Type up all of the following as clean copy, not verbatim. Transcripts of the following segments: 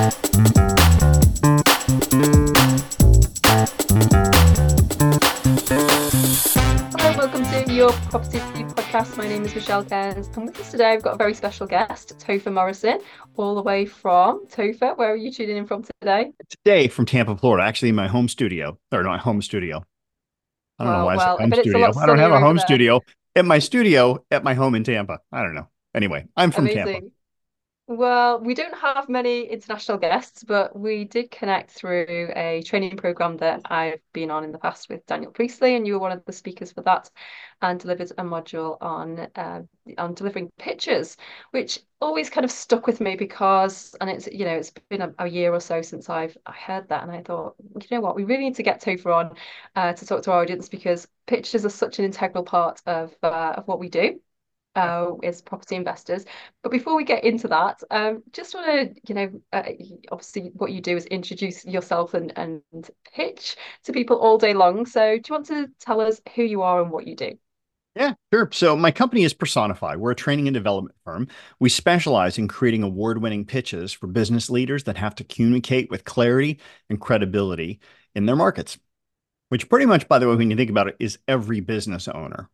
Hello, welcome to your Property Podcast. My name is Michelle Cairns, and with us today, I've got a very special guest, Topher Morrison, all the way from Topher. Where are you tuning in from today? Today from Tampa, Florida, actually in my home studio, or not home studio. I don't know Well, why I say well, I home bet it's a studio. lot I don't have sunnier a over home there. studio at my home in Tampa. I don't know. Anyway, I'm from Tampa. Amazing. Well, we don't have many international guests, but we did connect through a training program that I've been on in the past with Daniel Priestley, and you were one of the speakers for that, and delivered a module on delivering pictures, which always kind of stuck with me because, and it's been a year or so since I heard that, and I thought, you know what, we really need to get Topher on to talk to our audience because pictures are such an integral part of what we do as property investors. But before we get into that, just want to, obviously what you do is introduce yourself and pitch to people all day long. So do you want to tell us who you are and what you do? Yeah, sure. So my company is Personify. We're a training and development firm. We specialize in creating award-winning pitches for business leaders that have to communicate with clarity and credibility in their markets. Which pretty much, by the way, when you think about it, is every business owner.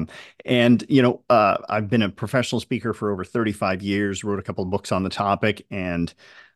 I've been a professional speaker for over 35 years, wrote a couple of books on the topic. And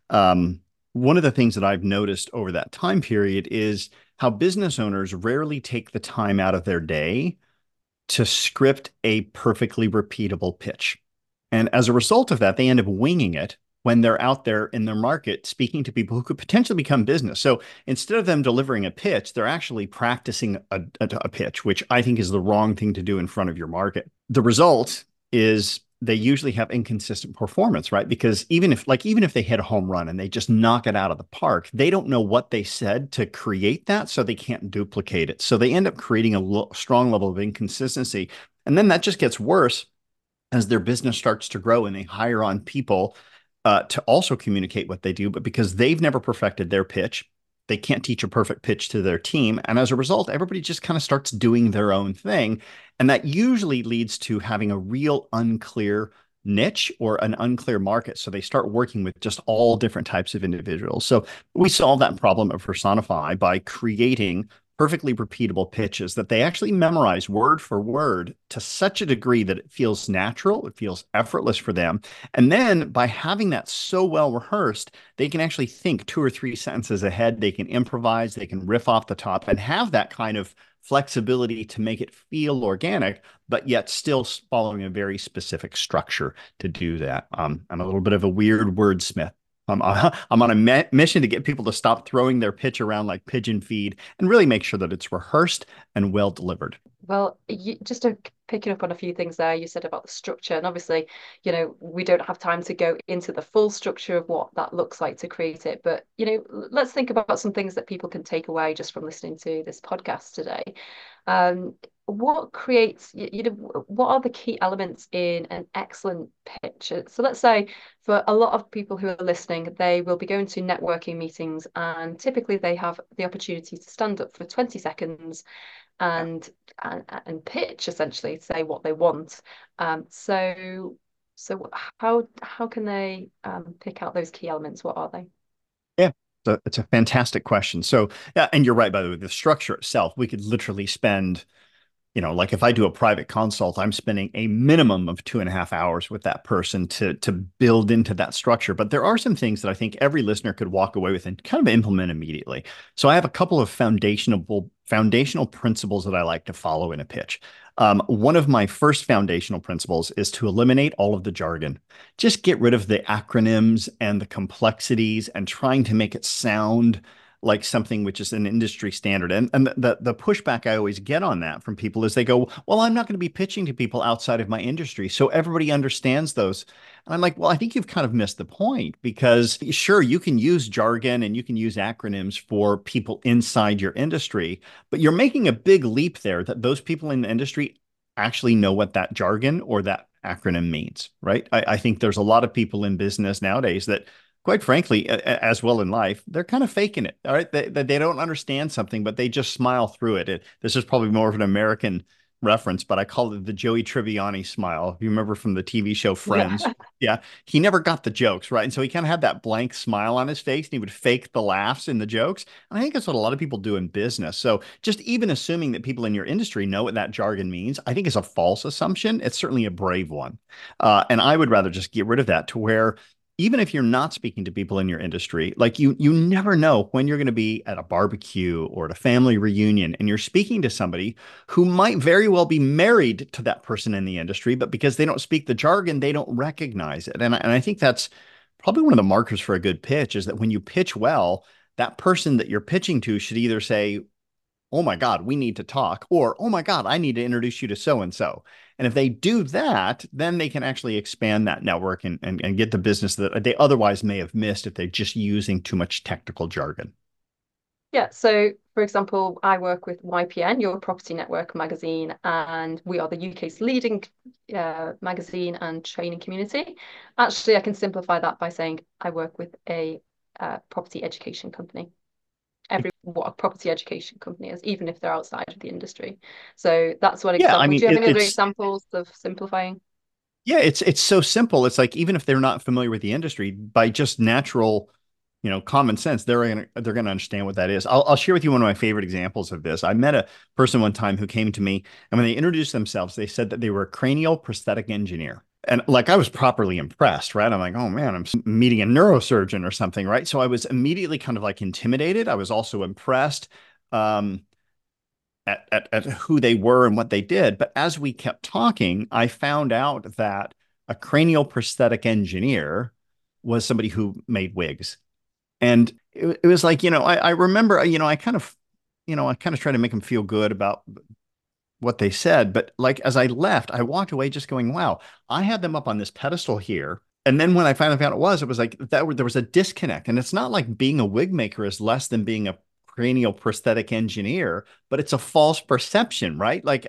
one of the things that I've noticed over that time period is how business owners rarely take the time out of their day to script a perfectly repeatable pitch. And as a result of that, they end up winging it when they're out there in their market speaking to people who could potentially become business. So instead of them delivering a pitch, they're actually practicing a pitch, which I think is the wrong thing to do in front of your market. The result is they usually have inconsistent performance, right? Because even if they hit a home run and they just knock it out of the park, they don't know what they said to create that, so they can't duplicate it. So they end up creating a strong level of inconsistency. And then that just gets worse as their business starts to grow and they hire on people to also communicate what they do. But because they've never perfected their pitch, they can't teach a perfect pitch to their team. And as a result, everybody just kind of starts doing their own thing. And that usually leads to having a real unclear niche or an unclear market. So they start working with just all different types of individuals. So we solve that problem of Personify by creating perfectly repeatable pitches that they actually memorize word for word to such a degree that it feels natural, it feels effortless for them. And then by having that so well rehearsed, they can actually think two or three sentences ahead. They can improvise, they can riff off the top and have that kind of flexibility to make it feel organic, but yet still following a very specific structure to do that. I'm a little bit of a weird wordsmith. I'm on a mission to get people to stop throwing their pitch around like pigeon feed and really make sure that it's rehearsed and well delivered. Well, just to picking up on a few things there, you said about the structure, and obviously, we don't have time to go into the full structure of what that looks like to create it. But, let's think about some things that people can take away just from listening to this podcast today. What creates, what are the key elements in an excellent pitch? So let's say for a lot of people who are listening, they will be going to networking meetings, and typically they have the opportunity to stand up for 20 seconds and and pitch essentially say what they want. So how can they pick out those key elements? What are they? Yeah, so it's a fantastic question. So, yeah, and you're right, by the way, the structure itself, we could literally spend, like if I do a private consult, I'm spending a minimum of 2.5 hours with that person to build into that structure. But there are some things that I think every listener could walk away with and kind of implement immediately. So I have a couple of foundational principles that I like to follow in a pitch. One of my first foundational principles is to eliminate all of the jargon. Just get rid of the acronyms and the complexities and trying to make it sound like something which is an industry standard. And the pushback I always get on that from people is they go, well, I'm not going to be pitching to people outside of my industry, so everybody understands those. And I'm like, well, I think you've kind of missed the point because sure, you can use jargon and you can use acronyms for people inside your industry, but you're making a big leap there that those people in the industry actually know what that jargon or that acronym means, right? I think there's a lot of people in business nowadays that quite frankly, as well in life, they're kind of faking it. All right. They don't understand something, but they just smile through it. This is probably more of an American reference, but I call it the Joey Tribbiani smile. If you remember from the TV show Friends. Yeah. Yeah. He never got the jokes, right? And so he kind of had that blank smile on his face and he would fake the laughs in the jokes. And I think that's what a lot of people do in business. So just even assuming that people in your industry know what that jargon means, I think is a false assumption. It's certainly a brave one. And I would rather just get rid of that to where even if you're not speaking to people in your industry, like you never know when you're going to be at a barbecue or at a family reunion and you're speaking to somebody who might very well be married to that person in the industry, but because they don't speak the jargon, they don't recognize it. And I think that's probably one of the markers for a good pitch is that when you pitch well, that person that you're pitching to should either say, oh my God, we need to talk, or oh my God, I need to introduce you to so and so. And if they do that, then they can actually expand that network and get the business that they otherwise may have missed if they're just using too much technical jargon. Yeah, so for example, I work with YPN, your Property Network magazine, and we are the UK's leading magazine and training community. Actually, I can simplify that by saying I work with a property education company. What a property education company is, even if they're outside of the industry. So that's one Yeah, I example. mean, Do you have any other it's examples of simplifying? yeah, it's so simple. It's like even if they're not familiar with the industry, by just natural, common sense, they're gonna understand what that is. I'll share with you one of my favorite examples of this. I met a person one time who came to me, and when they introduced themselves, they said that they were a cranial prosthetic engineer. And like I was properly impressed, right? I'm like, oh man, I'm meeting a neurosurgeon or something, right? So I was immediately kind of like intimidated. I was also impressed. At who they were and what they did. But as we kept talking, I found out that a cranial prosthetic engineer was somebody who made wigs. And it was like, I remember, I kind of tried to make them feel good about what they said. But like as I left, I walked away just going, wow, I had them up on this pedestal here. And then when I finally found it was like there was a disconnect. And it's not like being a wig maker is less than being a cranial prosthetic engineer, but it's a false perception, right? Like,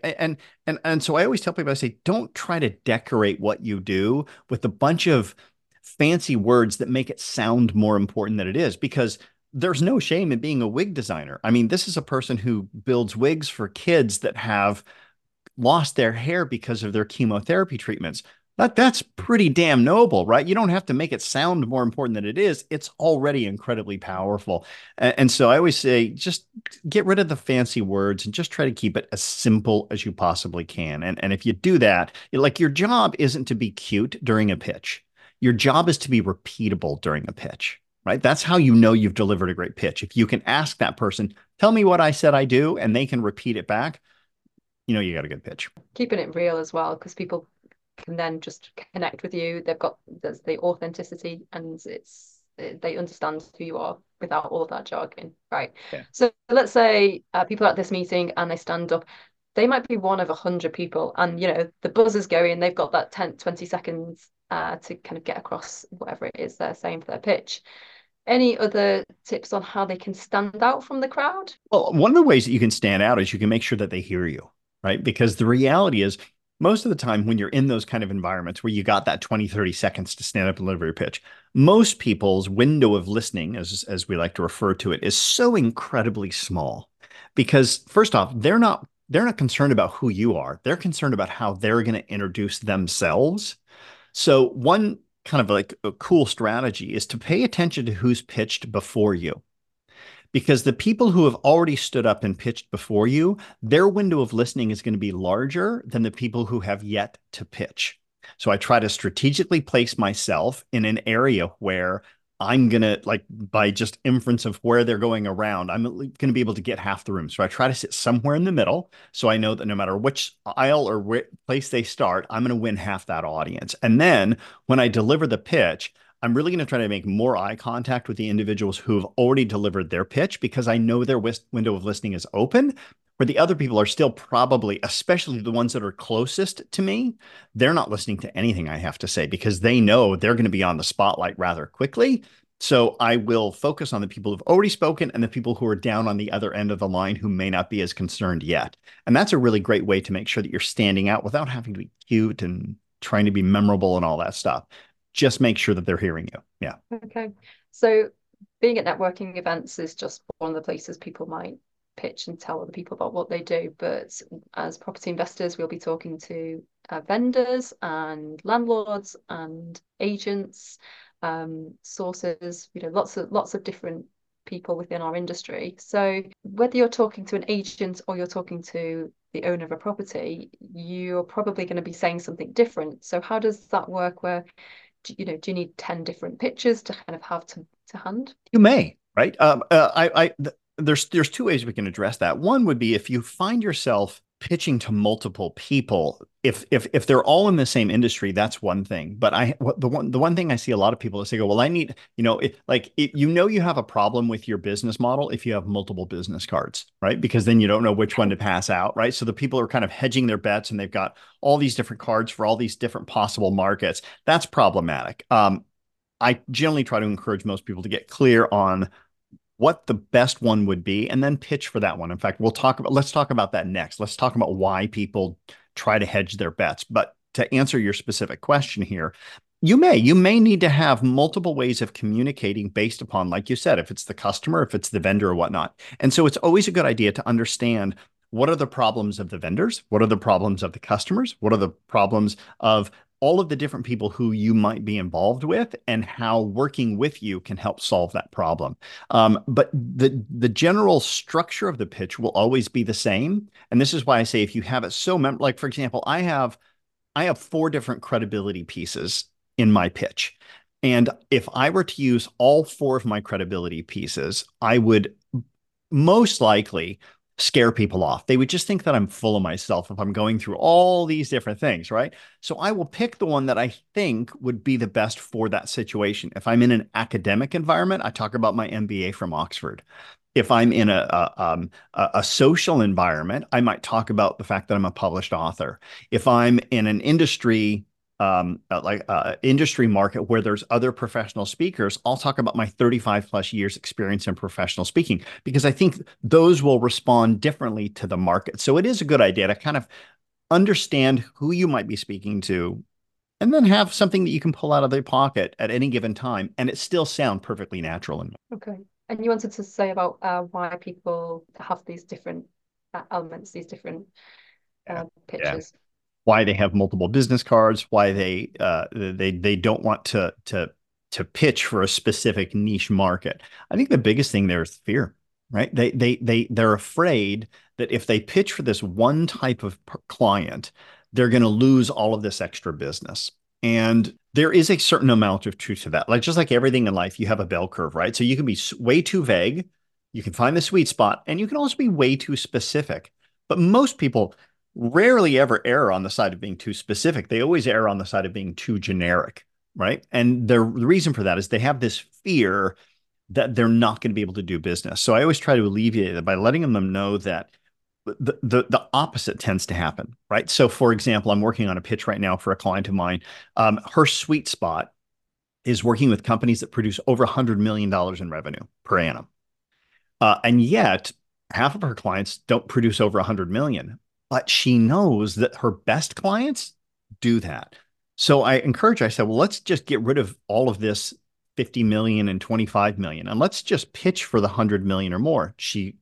and so I always tell people, I say, don't try to decorate what you do with a bunch of fancy words that make it sound more important than it is, because there's no shame in being a wig designer. I mean, this is a person who builds wigs for kids that have lost their hair because of their chemotherapy treatments. That's pretty damn noble, right? You don't have to make it sound more important than it is. It's already incredibly powerful. And so I always say, just get rid of the fancy words and just try to keep it as simple as you possibly can. And if you do that, like your job isn't to be cute during a pitch. Your job is to be repeatable during a pitch, right? That's how you know you've delivered a great pitch. If you can ask that person, tell me what I said I do, and they can repeat it back, you got a good pitch. Keeping it real as well, because people can then just connect with you. There's the authenticity, and they understand who you are without all of that jargon, right? Yeah. So let's say people are at this meeting and they stand up. They might be one of 100 people, and the buzz is going. They've got that 10, 20 seconds to kind of get across whatever it is they're saying for their pitch. Any other tips on how they can stand out from the crowd? Well, one of the ways that you can stand out is you can make sure that they hear you, right? Because the reality is, most of the time when you're in those kind of environments where you got that 20, 30 seconds to stand up and deliver your pitch, most people's window of listening, as we like to refer to it, is so incredibly small. Because first off, they're not concerned about who you are. They're concerned about how they're going to introduce themselves. So one kind of like a cool strategy is to pay attention to who's pitched before you, because the people who have already stood up and pitched before you, their window of listening is going to be larger than the people who have yet to pitch. So I try to strategically place myself in an area where I'm going to, like, by just inference of where they're going around, I'm going to be able to get half the room. So I try to sit somewhere in the middle. So I know that no matter which aisle or place they start, I'm going to win half that audience. And then when I deliver the pitch, I'm really going to try to make more eye contact with the individuals who have already delivered their pitch, because I know their window of listening is open, where the other people are still probably, especially the ones that are closest to me, they're not listening to anything I have to say because they know they're going to be on the spotlight rather quickly. So I will focus on the people who've already spoken and the people who are down on the other end of the line who may not be as concerned yet. And that's a really great way to make sure that you're standing out without having to be cute and trying to be memorable and all that stuff. Just make sure that they're hearing you. Yeah. Okay. So being at networking events is just one of the places people might pitch and tell other people about what they do. But as property investors, we'll be talking to vendors and landlords and agents, sources, lots of different people within our industry. So whether you're talking to an agent or you're talking to the owner of a property, you're probably going to be saying something different. So how does that work where, do you need 10 different pitches to kind of have to hand? You may, right? There's two ways we can address that. One would be if you find yourself pitching to multiple people, if they're all in the same industry, that's one thing. But the one thing I see a lot of people is they go, well, I need, you have a problem with your business model if you have multiple business cards, right? Because then you don't know which one to pass out, right? So the people are kind of hedging their bets and they've got all these different cards for all these different possible markets. That's problematic. I generally try to encourage most people to get clear on what the best one would be and then pitch for that one. In fact, let's talk about that next. Let's talk about why people try to hedge their bets. But to answer your specific question here, you may need to have multiple ways of communicating based upon, like you said, if it's the customer, if it's the vendor or whatnot. And so it's always a good idea to understand what are the problems of the vendors? What are the problems of the customers? What are the problems of all of the different people who you might be involved with and how working with you can help solve that problem. But the general structure of the pitch will always be the same. And this is why I say if you have it like, for example, I have 4 different credibility pieces in my pitch. And if I were to use all 4 of my credibility pieces, I would most likely scare people off. They would just think that I'm full of myself if I'm going through all these different things, right? So I will pick the one that I think would be the best for that situation. If I'm in an academic environment, I talk about my MBA from Oxford. If I'm in a social environment, I might talk about the fact that I'm a published author. If I'm in an industry industry market where there's other professional speakers, I'll talk about my 35 plus years experience in professional speaking, because I think those will respond differently to the market. So it is a good idea to kind of understand who you might be speaking to and then have something that you can pull out of their pocket at any given time and it still sound perfectly natural. Okay. And you wanted to say about why people have these different elements, these different pitches. Yeah. Why they have multiple business cards, why they don't want to pitch for a specific niche market. I think the biggest thing there is fear, right? They're afraid that if they pitch for this one type of client, they're going to lose all of this extra business. And there is a certain amount of truth to that. Like just like everything in life, you have a bell curve, right? So you can be way too vague, you can find the sweet spot, and you can also be way too specific. But most people rarely ever err on the side of being too specific. They always err on the side of being too generic, right? And the reason for that is they have this fear that they're not going to be able to do business. So I always try to alleviate it by letting them know that the opposite tends to happen, right? So for example, I'm working on a pitch right now for a client of mine. Her sweet spot is working with companies that produce over $100 million in revenue per annum. And yet half of her clients don't produce over 100 million. But she knows that her best clients do that. So I said, well, let's just get rid of all of this 50 million and 25 million, and let's just pitch for the 100 million or more.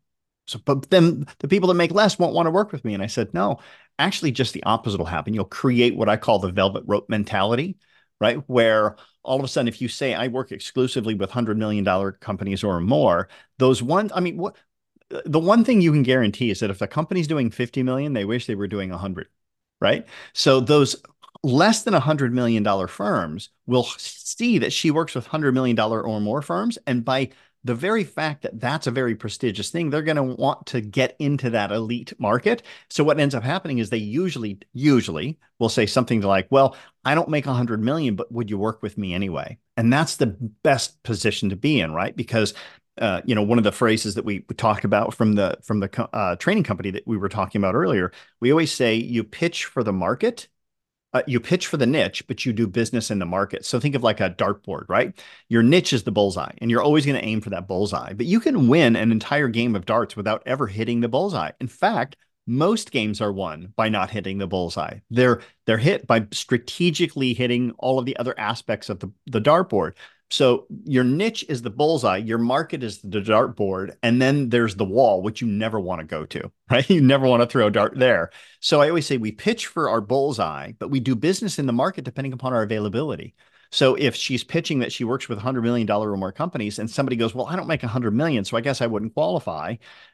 But then the people that make less won't want to work with me. And I said, no, actually just the opposite will happen. You'll create what I call the velvet rope mentality, right? Where all of a sudden, if you say I work exclusively with $100 million companies or more, those ones, I mean, the one thing you can guarantee is that if a company's doing 50 million, they wish they were doing 100, right? So those less than $100 million firms will see that she works with $100 million or more firms. And by the very fact that that's a very prestigious thing, they're going to want to get into that elite market. So what ends up happening is they usually will say something like, well, I don't make 100 million, but would you work with me anyway? And that's the best position to be in, right? Because one of the phrases that we talked about from the training company that we were talking about earlier, we always say you pitch for the market, you pitch for the niche, but you do business in the market. So think of like a dartboard, right? Your niche is the bullseye, and you're always going to aim for that bullseye. But you can win an entire game of darts without ever hitting the bullseye. In fact, most games are won by not hitting the bullseye. They're hit by strategically hitting all of the other aspects of the dartboard. So your niche is the bullseye, your market is the dartboard, and then there's the wall, which you never want to go to, right? You never want to throw a dart there. So I always say we pitch for our bullseye, but we do business in the market depending upon our availability. So if she's pitching that she works with $100 million or more companies and somebody goes, well, I don't make 100 million, so I guess I wouldn't qualify.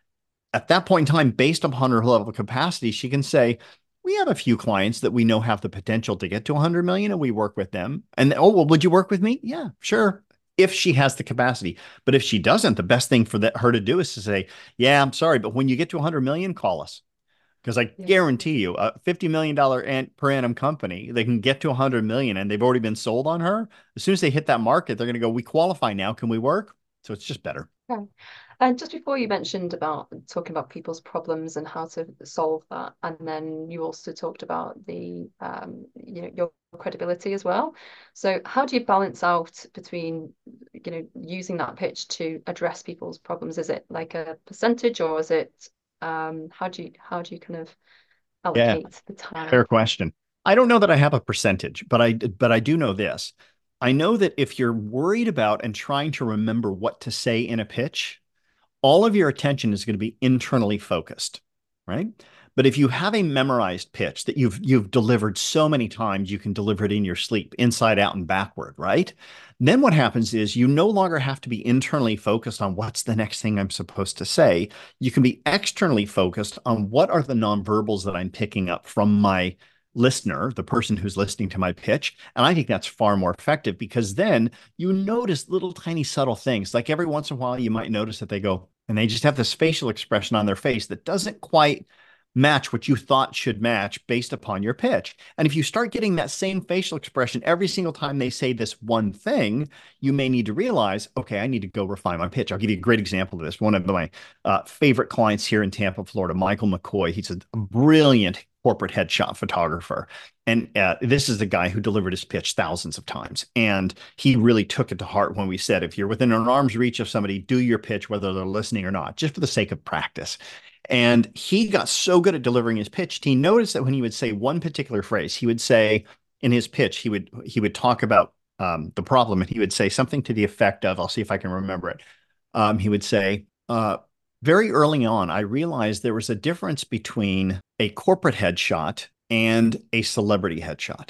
At that point in time, based upon her level of capacity, she can say, we have a few clients that we know have the potential to get to 100 million and we work with them. And oh, well, would you work with me? Yeah, sure. If she has the capacity. But if she doesn't, the best thing for her to do is to say, yeah, I'm sorry, but when you get to 100 million, call us. Because I Yeah. guarantee you, a $50 million per annum company, they can get to 100 million and they've already been sold on her. As soon as they hit that market, they're going to go, we qualify now. Can we work? So it's just better. Okay. And just before you mentioned about talking about people's problems and how to solve that, and then you also talked about the your credibility as well. So how do you balance out between using that pitch to address people's problems? Is it like a percentage, or is it how do you kind of Yeah. allocate the time? Fair question. I don't know that I have a percentage, but I do know this. I know that if you're worried about and trying to remember what to say in a pitch, all of your attention is going to be internally focused, right? But if you have a memorized pitch that you've delivered so many times, you can deliver it in your sleep, inside out and backward, right? Then what happens is you no longer have to be internally focused on what's the next thing I'm supposed to say. You can be externally focused on what are the nonverbals that I'm picking up from my listener, the person who's listening to my pitch. And I think that's far more effective because then you notice little tiny subtle things. Like every once in a while, you might notice that they go, and they just have this facial expression on their face that doesn't quite match what you thought should match based upon your pitch. And if you start getting that same facial expression every single time they say this one thing, you may need to realize, okay, I need to go refine my pitch. I'll give you a great example of this. One of my favorite clients here in Tampa, Florida, Michael McCoy. He's a brilliant corporate headshot photographer. And this is the guy who delivered his pitch thousands of times. And he really took it to heart when we said, if you're within an arm's reach of somebody, do your pitch, whether they're listening or not, just for the sake of practice. And he got so good at delivering his pitch, he noticed that when he would say one particular phrase, he would say in his pitch, he would talk about the problem, and he would say something to the effect of, I'll see if I can remember it. He would say, very early on, I realized there was a difference between a corporate headshot and a celebrity headshot.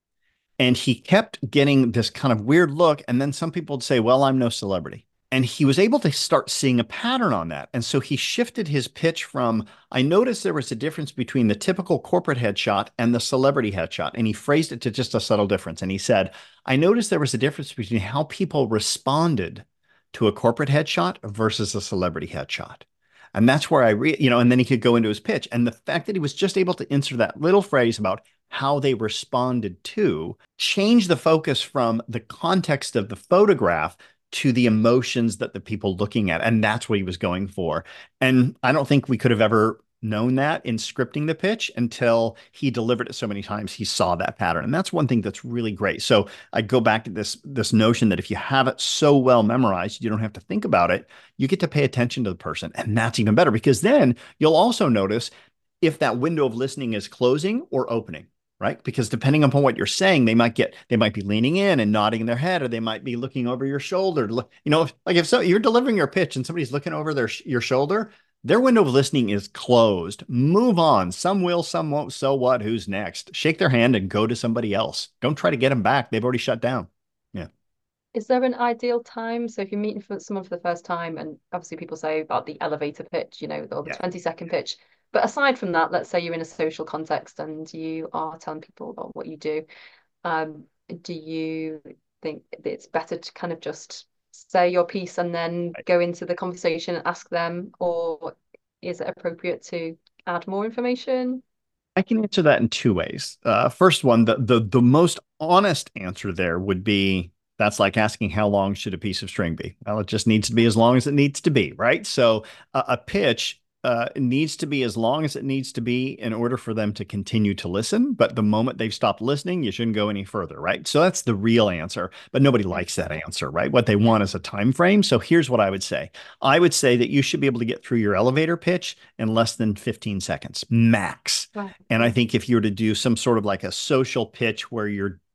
And he kept getting this kind of weird look. And then some people would say, well, I'm no celebrity. And he was able to start seeing a pattern on that. And so he shifted his pitch from, I noticed there was a difference between the typical corporate headshot and the celebrity headshot. And he phrased it to just a subtle difference. And he said, I noticed there was a difference between how people responded to a corporate headshot versus a celebrity headshot. And that's where and then he could go into his pitch. And the fact that he was just able to insert that little phrase about how they responded to change the focus from the context of the photograph to the emotions that the people looking at. And that's what he was going for. And I don't think we could have ever known that in scripting the pitch until he delivered it so many times he saw that pattern. And that's one thing that's really great. So I go back to this notion that if you have it so well memorized, you don't have to think about it. You get to pay attention to the person. And that's even better because then you'll also notice if that window of listening is closing or opening. Right? Because depending upon what you're saying, they might be leaning in and nodding their head, or they might be looking over your shoulder. Like if you're delivering your pitch and somebody's looking over your shoulder, their window of listening is closed. Move on. Some will, some won't. So what? Who's next? Shake their hand and go to somebody else. Don't try to get them back. They've already shut down. Yeah. Is there an ideal time? So if you're meeting someone for the first time, and obviously people say about the elevator pitch, or the Yeah. 20-second pitch. But aside from that, let's say you're in a social context and you are telling people about what you do. Um, do you think it's better to kind of just say your piece and then go into the conversation and ask them, or is it appropriate to add more information? I can answer that in two ways. First one, the most honest answer there would be that's like asking how long should a piece of string be? Well, it just needs to be as long as it needs to be, right? So a pitch needs to be as long as it needs to be in order for them to continue to listen. But the moment they've stopped listening, you shouldn't go any further, right? So that's the real answer. But nobody likes that answer, right? What they want is a time frame. So here's what I would say. I would say that you should be able to get through your elevator pitch in less than 15 seconds, max. Right. And I think if you were to do some sort of like a social pitch where you're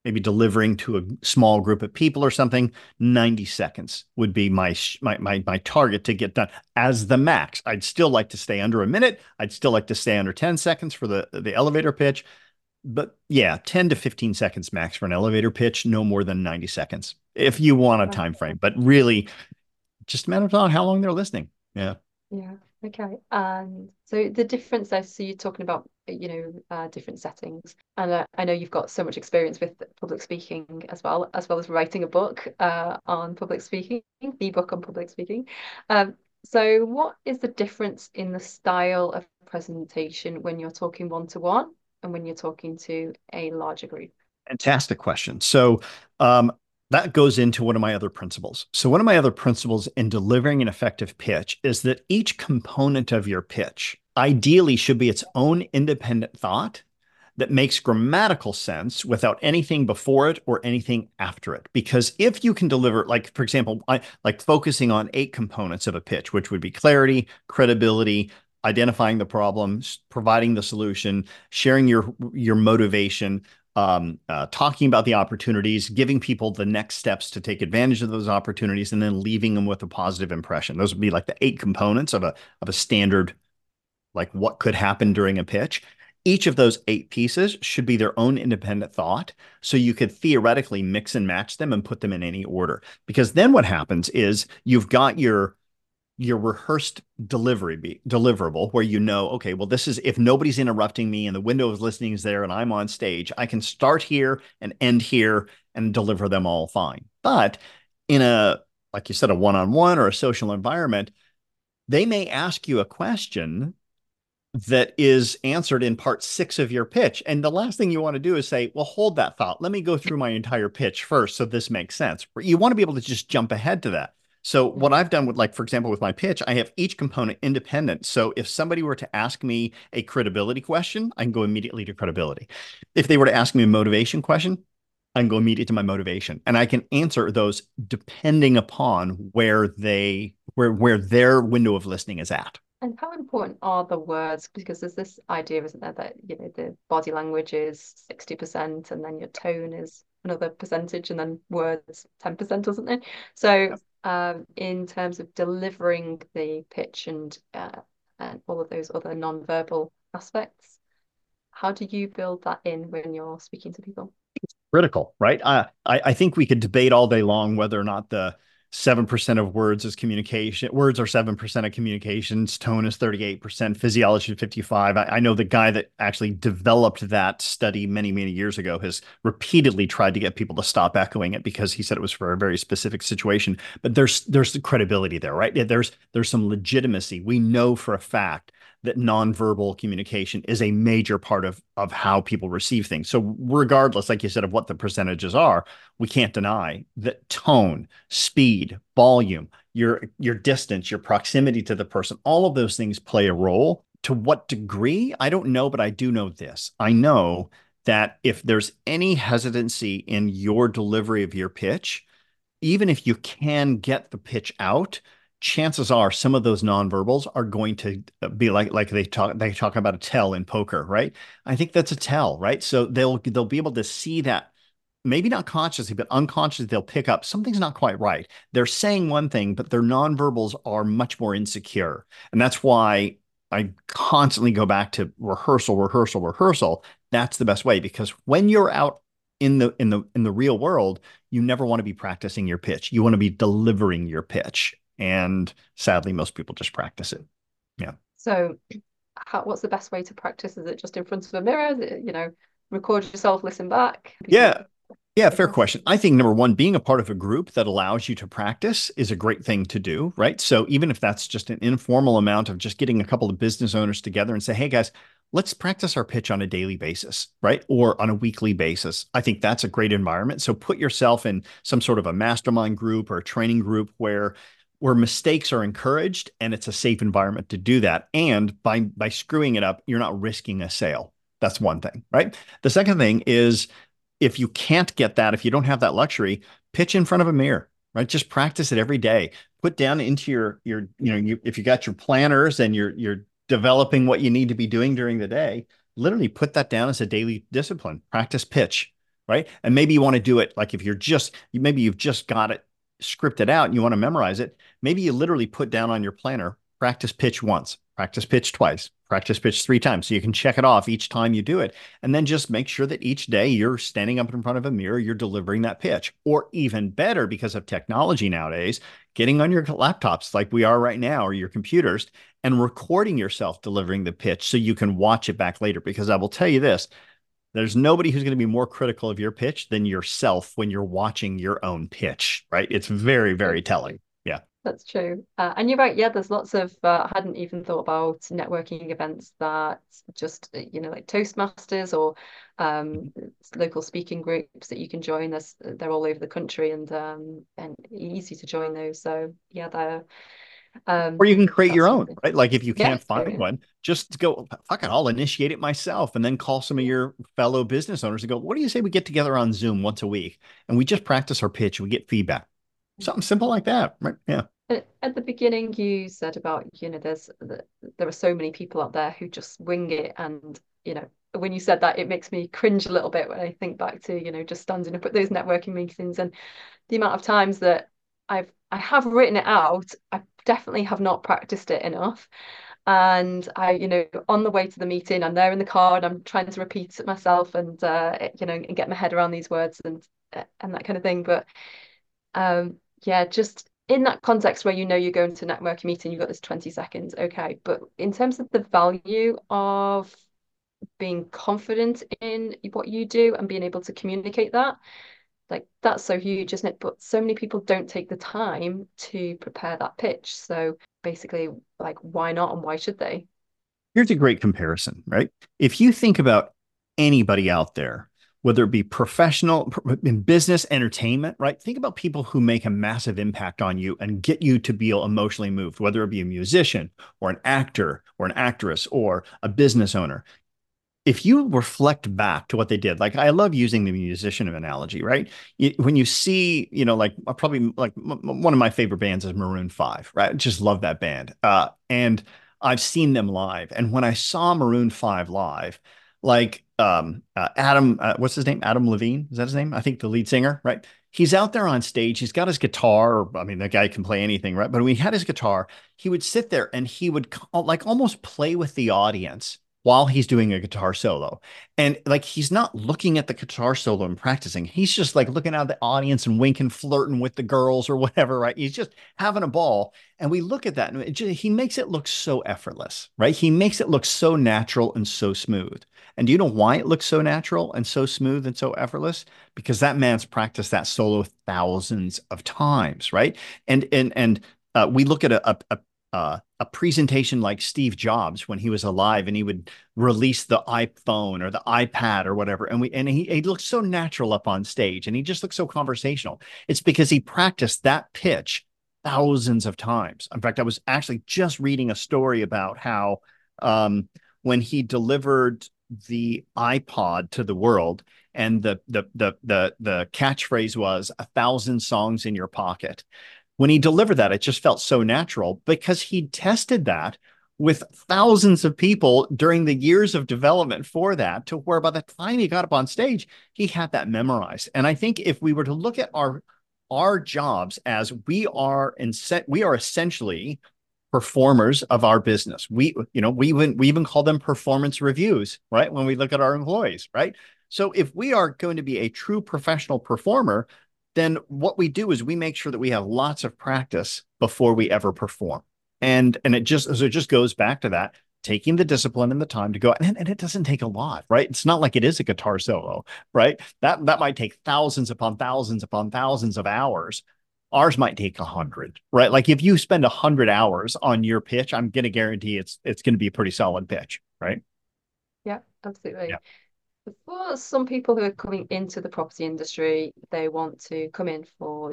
maybe delivering to a small group of people or something, 90 seconds would be my target to get done as the max. I'd still like to stay under a minute. I'd still like to stay under 10 seconds for the elevator pitch. But yeah, 10 to 15 seconds max for an elevator pitch, no more than 90 seconds if you want a time frame. But really, just a matter of how long they're listening. Yeah. Yeah. Okay. And so the difference there, so you're talking about, different settings. And I know you've got so much experience with public speaking as well as writing a book on public speaking, the book on public speaking. So what is the difference in the style of presentation when you're talking one-to-one and when you're talking to a larger group? Fantastic question. So, that goes into one of my other principles. So, one of my other principles in delivering an effective pitch is that each component of your pitch ideally should be its own independent thought that makes grammatical sense without anything before it or anything after it. Because if you can deliver, like, for example, like focusing on 8 components of a pitch, which would be clarity, credibility, identifying the problems, providing the solution, sharing your motivation, talking about the opportunities, giving people the next steps to take advantage of those opportunities, and then leaving them with a positive impression. Those would be like the 8 components of a standard, like what could happen during a pitch. Each of those 8 pieces should be their own independent thought. So you could theoretically mix and match them and put them in any order. Because then what happens is you've got your rehearsed deliverable where okay, well, this is if nobody's interrupting me and the window of listening is there and I'm on stage, I can start here and end here and deliver them all fine. But in like you said, a one-on-one or a social environment, they may ask you a question that is answered in part 6 of your pitch. And the last thing you want to do is say, well, hold that thought. Let me go through my entire pitch first so this makes sense. You want to be able to just jump ahead to that. So what I've done with, like, for example, with my pitch, I have each component independent. So if somebody were to ask me a credibility question, I can go immediately to credibility. If they were to ask me a motivation question, I can go immediately to my motivation. And I can answer those depending upon where their window of listening is at. And how important are the words? Because there's this idea, isn't there, that the body language is 60% and then your tone is another percentage and then words 10% or something. So in terms of delivering the pitch and all of those other non-verbal aspects, how do you build that in when you're speaking to people? Critical, right? I think we could debate all day long whether or not the 7% of words is communication. Words are 7% of communications. Tone is 38%. Physiology 55. I know the guy that actually developed that study many, many years ago has repeatedly tried to get people to stop echoing it because he said it was for a very specific situation. But there's the credibility there, right? There's some legitimacy. We know for a fact that nonverbal communication is a major part of how people receive things. So regardless, like you said, of what the percentages are, we can't deny that tone, speed, volume, your distance, your proximity to the person, all of those things play a role. To what degree? I don't know, but I do know this. I know that if there's any hesitancy in your delivery of your pitch, even if you can get the pitch out, chances are some of those nonverbals are going to be like they talk about a tell in poker, right? I think that's a tell, right? So they'll be able to see that, maybe not consciously, but unconsciously they'll pick up something's not quite right. They're saying one thing, but their nonverbals are much more insecure. And that's why I constantly go back to rehearsal, rehearsal, rehearsal. That's the best way, because when you're out in the real world, you never want to be practicing your pitch. You want to be delivering your pitch. And sadly, most people just practice it. Yeah. So what's the best way to practice? Is it just in front of a mirror? Record yourself, listen back? Yeah. Yeah, fair question. I think number one, being a part of a group that allows you to practice is a great thing to do, right? So even if that's just an informal amount of just getting a couple of business owners together and say, hey guys, let's practice our pitch on a daily basis, right? Or on a weekly basis. I think that's a great environment. So put yourself in some sort of a mastermind group or a training group where mistakes are encouraged and it's a safe environment to do that. And by screwing it up, you're not risking a sale. That's one thing, right? The second thing is, if you can't get that, if you don't have that luxury, pitch in front of a mirror, right? Just practice it every day. Put down into your if you got your planners and you're developing what you need to be doing during the day, literally put that down as a daily discipline. Practice pitch. right? And maybe you want to do it like if maybe you've just got it scripted out and you want to memorize it. Maybe you literally put down on your planner, practice pitch once, practice pitch twice, practice pitch three times. So you can check it off each time you do it. And then just make sure that each day you're standing up in front of a mirror, you're delivering that pitch. Or even better, because of technology nowadays, getting on your laptops like we are right now or your computers and recording yourself delivering the pitch so you can watch it back later. Because I will tell you this, there's nobody who's going to be more critical of your pitch than yourself when you're watching your own pitch, right? It's very, very telling. Yeah. That's true. And you're right. Yeah, there's lots of, I hadn't even thought about networking events that just, like Toastmasters or local speaking groups that you can join. They're all over the country and easy to join those. So yeah, Or you can create your that's own, something. right? Like if you Yeah, can't find one, just go, fuck it, I'll initiate it myself and then call some of your fellow business owners and go, what do you say we get together on Zoom once a week and we just practice our pitch and we get feedback? Something simple like that, right? Yeah. At the beginning, you said about, there are so many people out there who just wing it. And, when you said that, it makes me cringe a little bit when I think back to, just standing up at those networking meetings and the amount of times that I have written it out. I definitely have not practiced it enough. And on the way to the meeting, I'm there in the car and I'm trying to repeat it myself and get my head around these words and that kind of thing. But yeah, just in that context where you're going to a networking meeting, you've got this 20 seconds, okay. But in terms of the value of being confident in what you do and being able to communicate that, like that's so huge, isn't it? But so many people don't take the time to prepare that pitch. So basically, like, why not and why should they? Here's a great comparison, right? If you think about anybody out there, whether it be professional, in business, entertainment, right? Think about people who make a massive impact on you and get you to be emotionally moved, whether it be a musician or an actor or an actress or a business owner. If you reflect back to what they did, like I love using the musician analogy, right? When you see, like probably like one of my favorite bands is Maroon 5, right? I just love that band. And I've seen them live. And when I saw Maroon 5 live, like Adam, what's his name? Adam Levine, is that his name? I think the lead singer, right? He's out there on stage. He's got his guitar. I mean, that guy can play anything, right? But when he had his guitar, he would sit there and he would like almost play with the audience while he's doing a guitar solo. And like he's not looking at the guitar solo and practicing. He's just like looking out at the audience and winking, flirting with the girls or whatever, right? He's just having a ball. And we look at that and he makes it look so effortless, right? He makes it look so natural and so smooth. And do you know why it looks so natural and so smooth and so effortless? Because that man's practiced that solo thousands of times, right? And we look at a presentation like Steve Jobs when he was alive and he would release the iPhone or the iPad or whatever. And he looked so natural up on stage and he just looked so conversational. It's because he practiced that pitch thousands of times. In fact, I was actually just reading a story about how when he delivered the iPod to the world and the catchphrase was 1,000 songs in your pocket. When he delivered that, it just felt so natural because he tested that with thousands of people during the years of development for that, to where by the time he got up on stage, he had that memorized. And I think if we were to look at our jobs as we are essentially performers of our business. We even call them performance reviews, right? When we look at our employees, right? So if we are going to be a true professional performer, then what we do is we make sure that we have lots of practice before we ever perform. And it just goes back to that, taking the discipline and the time to go, and it doesn't take a lot, right? It's not like it is a guitar solo, right? That might take thousands upon thousands upon thousands of hours. Ours might take 100, right? Like if you spend 100 hours on your pitch, I'm going to guarantee it's going to be a pretty solid pitch, right? Yeah, absolutely. Yeah. For some people who are coming into the property industry, they want to come in for,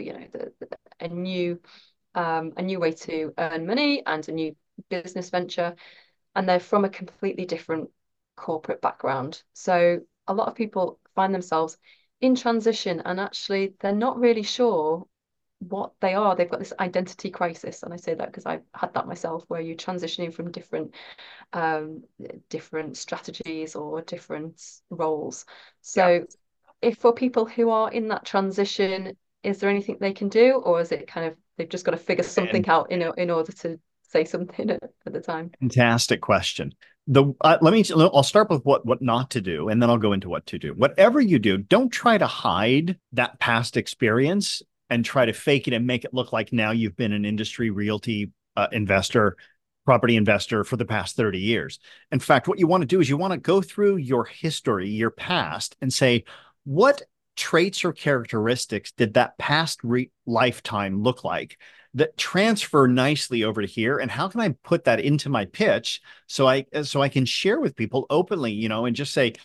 a new way to earn money and a new business venture, and they're from a completely different corporate background. So a lot of people find themselves in transition and actually they're not really sure what they are. They've got this identity crisis. And I say that because I've had that myself, where you're transitioning from different strategies or different roles. Yeah. So if for people who are in that transition, is there anything they can do, or is it kind of they've just got to figure something out in order to say something at the time? Fantastic question. I'll start with what not to do, and then I'll go into what to do. Whatever you do, don't try to hide that past experience and try to fake it and make it look like now you've been an industry realty investor, property investor for the past 30 years. In fact, what you want to do is you want to go through your history, your past, and say, what traits or characteristics did that past lifetime look like that transfer nicely over to here, and how can I put that into my pitch so I can share with people openly, and just say,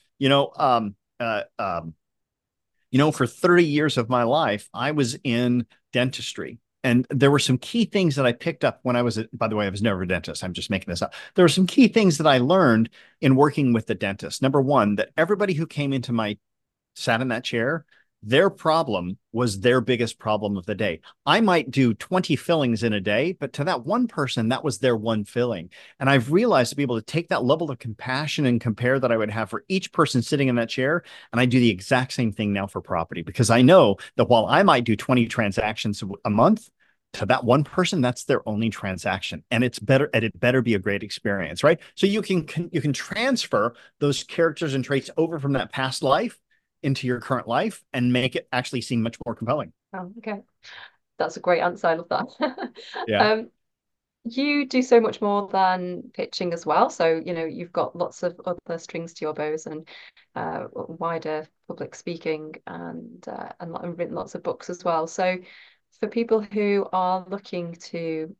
for 30 years of my life I was in dentistry, and there were some key things that I picked up when by the way, I was never a dentist, I'm just making this up. There were some key things that I learned in working with the dentist. Number one, that everybody who came into my sat in that chair, their problem was their biggest problem of the day. I might do 20 fillings in a day, but to that one person, that was their one filling. And I've realized to be able to take that level of compassion and compare that I would have for each person sitting in that chair. And I do the exact same thing now for property, because I know that while I might do 20 transactions a month, to that one person, that's their only transaction, and it better be a great experience, right? So you can transfer those characters and traits over from that past life into your current life and make it actually seem much more compelling. Oh, okay. That's a great answer. I love that. Yeah. You do so much more than pitching as well. So, you've got lots of other strings to your bows, and wider public speaking, and written lots of books as well. So for people who are looking to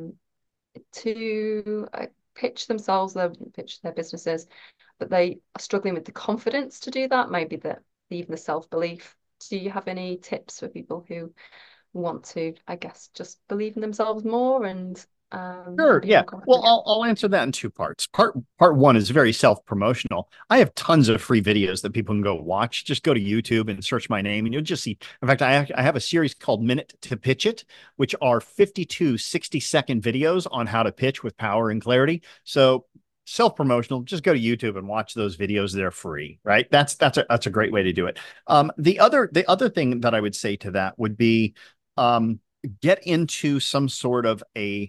pitch themselves, pitch their businesses, but they are struggling with the confidence to do that, maybe even the self-belief. Do you have any tips for people who want to, I guess, just believe in themselves more and Sure. be Yeah. more confident? Well, I'll answer that in two parts. Part one is very self-promotional. I have tons of free videos that people can go watch. Just go to YouTube and search my name, and you'll just see. In fact, I have a series called Minute to Pitch It, which are 52 60-second videos on how to pitch with power and clarity. So self-promotional, just go to YouTube and watch those videos. They're free, right? That's a great way to do it. The other thing that I would say to that would be get into some sort of a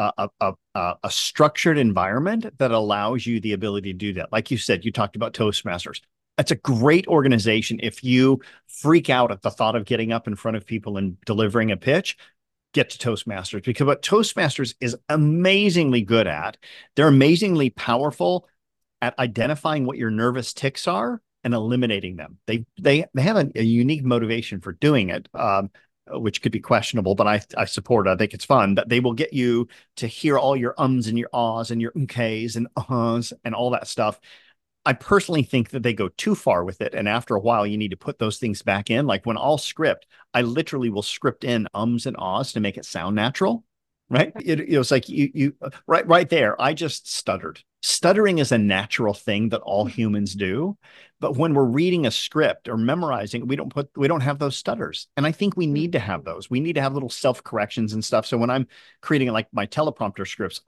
structured environment that allows you the ability to do that. Like you said, you talked about Toastmasters. That's a great organization. If you freak out at the thought of getting up in front of people and delivering a pitch, get to Toastmasters, because what Toastmasters is amazingly good at, they're amazingly powerful at identifying what your nervous tics are and eliminating them. They have a unique motivation for doing it. Which could be questionable, but I support it. I think it's fun that they will get you to hear all your ums and your ahs and your umks and uhs and all that stuff. I personally think that they go too far with it. And after a while, you need to put those things back in. Like when I'll script, I literally will script in ums and ahs to make it sound natural. Right. It's like right there. I just stuttered. Stuttering is a natural thing that all humans do. But when we're reading a script or memorizing, we don't have those stutters. And I think we need to have those. We need to have little self corrections and stuff. So when I'm creating like my teleprompter scripts,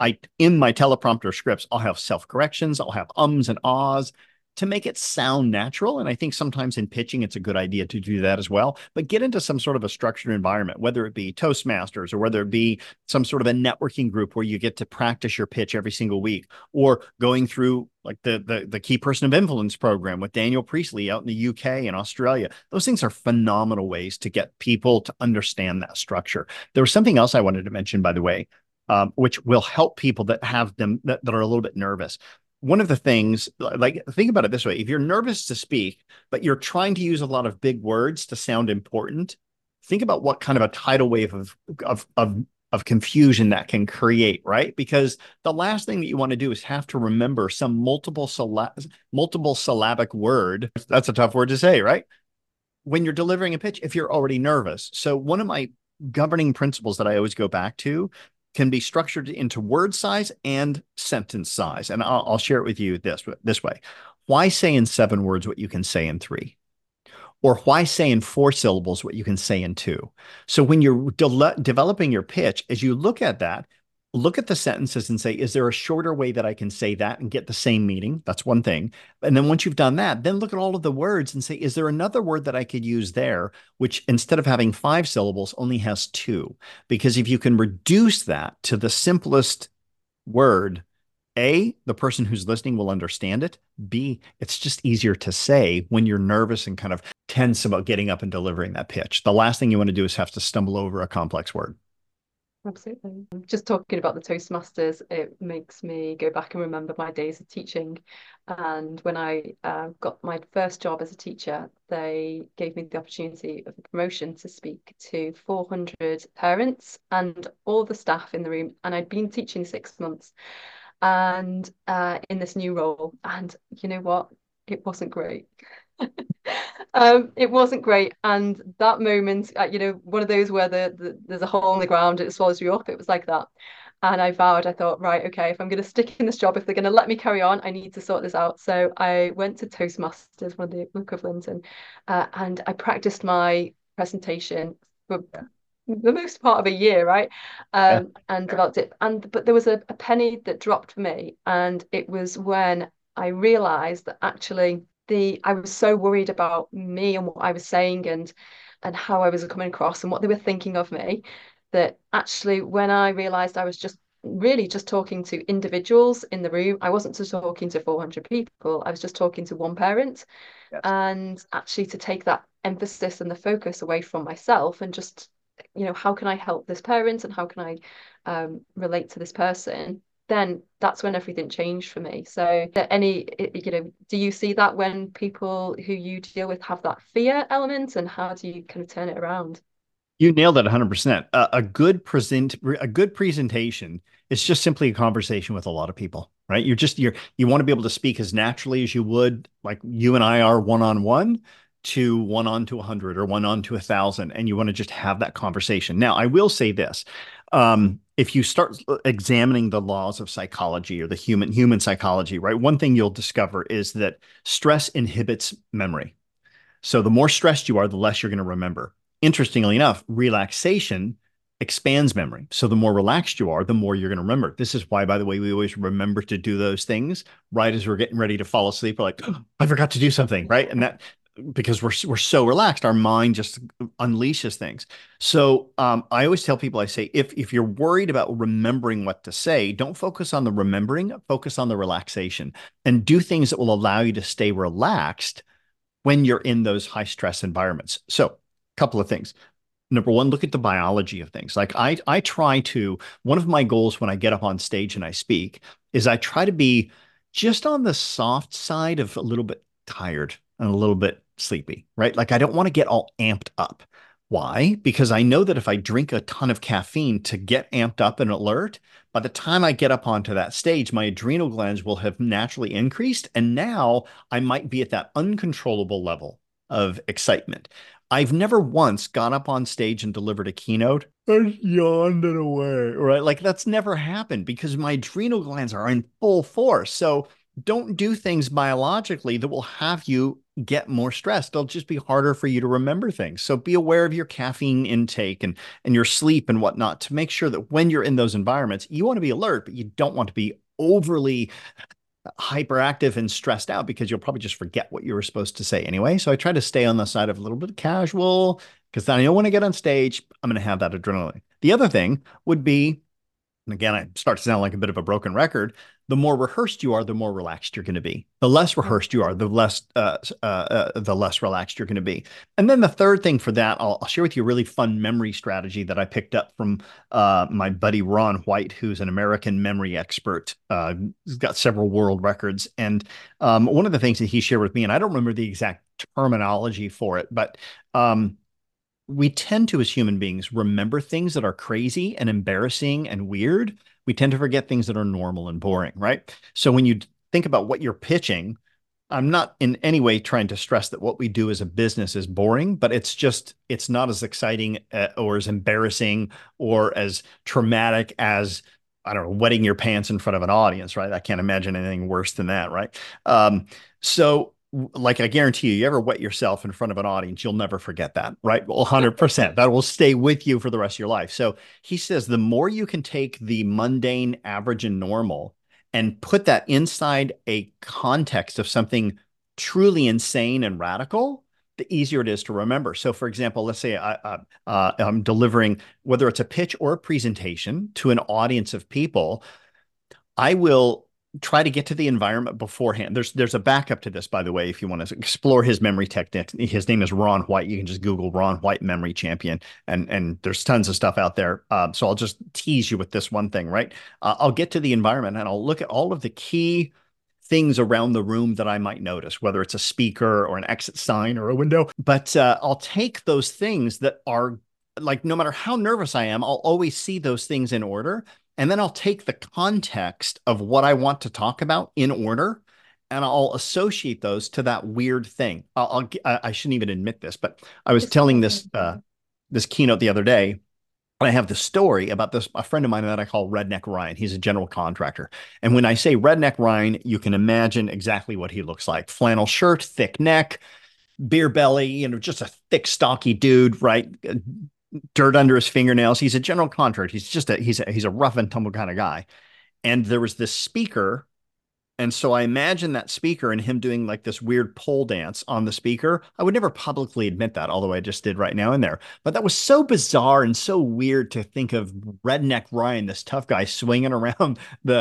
I'll have self corrections. I'll have ums and ahs to make it sound natural. And I think sometimes in pitching, it's a good idea to do that as well. But get into some sort of a structured environment, whether it be Toastmasters or whether it be some sort of a networking group where you get to practice your pitch every single week, or going through like the Key Person of Influence program with Daniel Priestley out in the UK and Australia. Those things are phenomenal ways to get people to understand that structure. There was something else I wanted to mention, by the way, which will help people that have them that are a little bit nervous. One of the things, like, think about it this way: if you're nervous to speak, but you're trying to use a lot of big words to sound important, think about what kind of a tidal wave of confusion that can create, right? Because the last thing that you want to do is have to remember some multiple syllabic word. That's a tough word to say, right? When you're delivering a pitch, if you're already nervous. So one of my governing principles that I always go back to can be structured into word size and sentence size. And I'll share it with you this way. Why say in 7 words what you can say in 3? Or why say in 4 syllables what you can say in 2? So when you're developing your pitch, as you look at that, look at the sentences and say, is there a shorter way that I can say that and get the same meaning? That's one thing. And then once you've done that, then look at all of the words and say, is there another word that I could use there, which instead of having 5 syllables only has 2? Because if you can reduce that to the simplest word, A, the person who's listening will understand it. B, it's just easier to say when you're nervous and kind of tense about getting up and delivering that pitch. The last thing you want to do is have to stumble over a complex word. Absolutely. Just talking about the Toastmasters, it makes me go back and remember my days of teaching. And when I got my first job as a teacher, they gave me the opportunity of a promotion to speak to 400 parents and all the staff in the room. And I'd been teaching 6 months and in this new role. And you know what? It wasn't great. It wasn't great, and that moment, one of those where there's a hole in the ground, it swallows you up. It was like that, and I vowed. I thought, right, okay, if I'm going to stick in this job, if they're going to let me carry on, I need to sort this out. So I went to Toastmasters, one of the equivalents, and I practiced my presentation for the most part of a year, right? Yeah. And developed it. And but there was a penny that dropped for me, and it was when I realized that actually I was so worried about me and what I was saying and how I was coming across and what they were thinking of me, that actually when I realized I was just really just talking to individuals in the room, I wasn't just talking to 400 people, I was just talking to one parent, Yes. and actually to take that emphasis and the focus away from myself and just, how can I help this parent and how can I relate to this person, then that's when everything changed for me. So, do you see that when people who you deal with have that fear element, and how do you kind of turn it around? You nailed it 100%. A good presentation is just simply a conversation with a lot of people, right? You want to be able to speak as naturally as you would, like you and I are one-on-one, to one on to 100 or one on to 1,000, and you want to just have that conversation. Now, I will say this. If you start examining the laws of psychology or the human psychology, right, one thing you'll discover is that stress inhibits memory. So the more stressed you are, the less you're going to remember. Interestingly enough, relaxation expands memory. So the more relaxed you are, the more you're going to remember. This is why, by the way, we always remember to do those things right as we're getting ready to fall asleep. We're like, oh, I forgot to do something, right? And that because we're so relaxed, our mind just unleashes things. So I always tell people, I say, if you're worried about remembering what to say, don't focus on the remembering, focus on the relaxation, and do things that will allow you to stay relaxed when you're in those high stress environments. So, a couple of things. Number one, look at the biology of things. Like I try to, one of my goals when I get up on stage and I speak is I try to be just on the soft side of a little bit tired and a little bit sleepy, right? Like I don't want to get all amped up. Why? Because I know that if I drink a ton of caffeine to get amped up and alert, by the time I get up onto that stage, my adrenal glands will have naturally increased. And now I might be at that uncontrollable level of excitement. I've never once gone up on stage and delivered a keynote and yawned it away, right? Like that's never happened because my adrenal glands are in full force. So don't do things biologically that will have you get more stressed. It'll just be harder for you to remember things. So be aware of your caffeine intake and your sleep and whatnot to make sure that when you're in those environments, you want to be alert, but you don't want to be overly hyperactive and stressed out because you'll probably just forget what you were supposed to say anyway. So I try to stay on the side of a little bit casual because I know when I get on stage, I'm going to have that adrenaline. The other thing would be, and again, I start to sound like a bit of a broken record. The more rehearsed you are, the more relaxed you're going to be. The less rehearsed you are, the less relaxed you're going to be. And then the third thing for that, I'll share with you a really fun memory strategy that I picked up from my buddy Ron White, who's an American memory expert. He's got several world records, and one of the things that he shared with me, and I don't remember the exact terminology for it, but we tend to, as human beings, remember things that are crazy and embarrassing and weird. We tend to forget things that are normal and boring, right? So when you think about what you're pitching, I'm not in any way trying to stress that what we do as a business is boring, but it's not as exciting or as embarrassing or as traumatic as, I don't know, wetting your pants in front of an audience, right? I can't imagine anything worse than that, right? So like I guarantee you, you ever wet yourself in front of an audience, you'll never forget that, right? Well, 100%. That will stay with you for the rest of your life. So he says the more you can take the mundane, average, and normal and put that inside a context of something truly insane and radical, the easier it is to remember. So, for example, let's say I'm delivering, whether it's a pitch or a presentation to an audience of people, I will try to get to the environment beforehand. There's a backup to this, by the way, if you want to explore his memory technique. His name is Ron White. You can just Google Ron White memory champion, and there's tons of stuff out there. So I'll just tease you with this one thing, right? I'll get to the environment and I'll look at all of the key things around the room that I might notice, whether it's a speaker or an exit sign or a window. But I'll take those things that are like, no matter how nervous I am, I'll always see those things in order. And then I'll take the context of what I want to talk about in order, and I'll associate those to that weird thing. I shouldn't even admit this, but I was It's telling fine. this keynote the other day. I have the story about this, a friend of mine that I call Redneck Ryan. He's a general contractor. And when I say Redneck Ryan, you can imagine exactly what he looks like. Flannel shirt, thick neck, beer belly, just a thick, stocky dude, right? Dirt under his fingernails. He's a general contractor. He's a rough and tumble kind of guy. And there was this speaker. And so I imagine that speaker and him doing like this weird pole dance on the speaker. I would never publicly admit that, although I just did right now in there. But that was so bizarre and so weird to think of Redneck Ryan, this tough guy, swinging around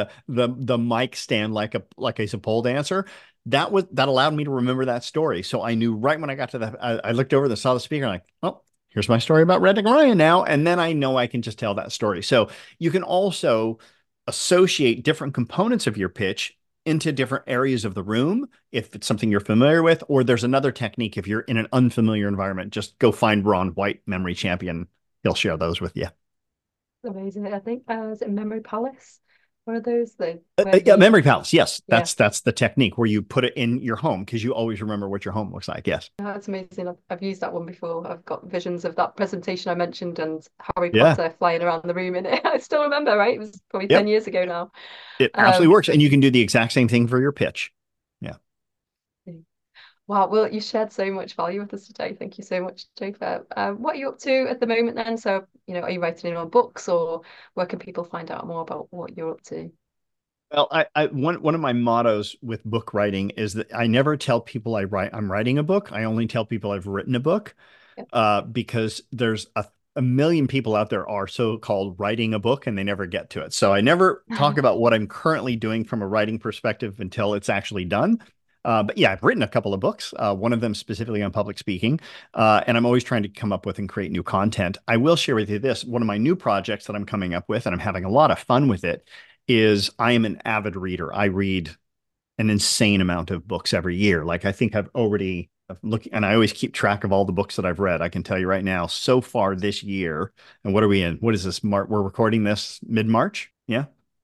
the mic stand like he's a pole dancer. That allowed me to remember that story. So I knew right when I got to that, I looked over and saw the speaker, and like, oh, here's my story about Redneck Ryan now. And then I know I can just tell that story. So you can also associate different components of your pitch into different areas of the room if it's something you're familiar with, or there's another technique if you're in an unfamiliar environment. Just go find Ron White, memory champion. He'll share those with you. Amazing. I think is it Memory Palace? One of those where Yeah, you memory palace. Yes, yeah. that's the technique where you put it in your home because you always remember what your home looks like. Yes. That's amazing. I've used that one before. I've got visions of that presentation I mentioned and Harry Yeah. Potter flying around the room in it. I still remember, right? It was probably 10 Yep. years ago now. It absolutely Um, works, and you can do the exact same thing for your pitch. Yeah. wow, well, you shared so much value with us today. Thank you so much, Joe. What are you up to at the moment then? So, are you writing any more books or where can people find out more about what you're up to? Well, one of my mottos with book writing is that I never tell people I'm writing a book. I only tell people I've written a book, Yeah. because there's a million people out there are so-called writing a book and they never get to it. So I never talk about what I'm currently doing from a writing perspective until it's actually done. But yeah, I've written a couple of books, one of them specifically on public speaking, and I'm always trying to come up with and create new content. I will share with you this, one of my new projects that I'm coming up with, and I'm having a lot of fun with it, is I am an avid reader. I read an insane amount of books every year. Like I think I've already looked, and I always keep track of all the books that I've read. I can tell you right now, so far this year, and what are we in? What is this? We're recording this mid-March. Yeah.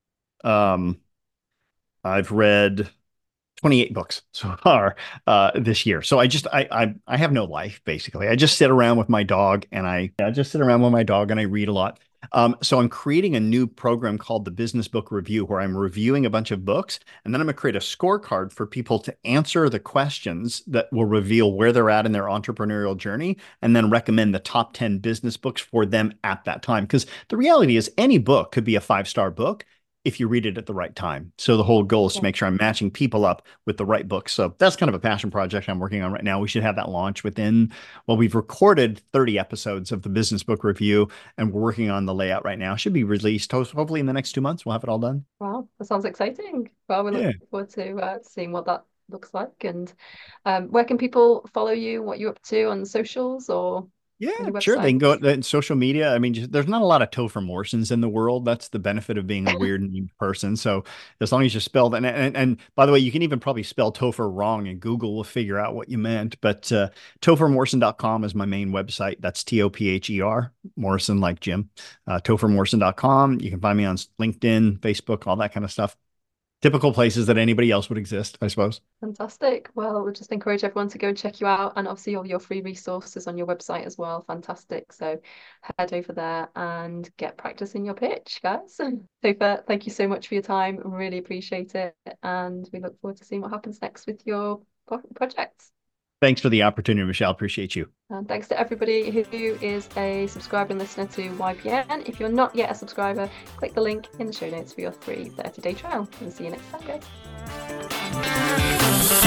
Um, I've read 28 books so far this year. So I have no life basically. I just sit around with my dog and I just sit around with my dog and I read a lot. So I'm creating a new program called the Business Book Review where I'm reviewing a bunch of books and then I'm going to create a scorecard for people to answer the questions that will reveal where they're at in their entrepreneurial journey and then recommend the top 10 business books for them at that time. Because the reality is any book could be a 5-star book if you read it at the right time. So the whole goal is to Yeah. make sure I'm matching people up with the right books. So that's kind of a passion project I'm working on right now. We should have that launch well, we've recorded 30 episodes of the Business Book Review, and we're working on the layout right now. Should be released hopefully in the next 2 months. We'll have it all done. Wow, that sounds exciting. Well, we look Yeah. forward to seeing what that looks like. And where can people follow you, what you're up to on socials or Yeah, on your sure. They website? can go in social media. I mean, there's not a lot of Topher Morsons in the world. That's the benefit of being a weird named person. So as long as you spell that, and by the way, you can even probably spell Topher wrong, and Google will figure out what you meant. But tophermorrison.com is my main website. That's Topher, Morrison like Jim. Tophermorrison.com. You can find me on LinkedIn, Facebook, all that kind of stuff. typical places that anybody else would exist, I suppose. Fantastic. Well, we'll just encourage everyone to go and check you out, and obviously all your free resources on your website as well. Fantastic. So head over there and get practicing your pitch, guys. Super. Thank you so much for your time. Really appreciate it. And we look forward to seeing what happens next with your projects. Thanks for the opportunity, Michelle. Appreciate you. And thanks to everybody who is a subscriber and listener to YPN. If you're not yet a subscriber, click the link in the show notes for your free 30-day trial. And see you next time, guys.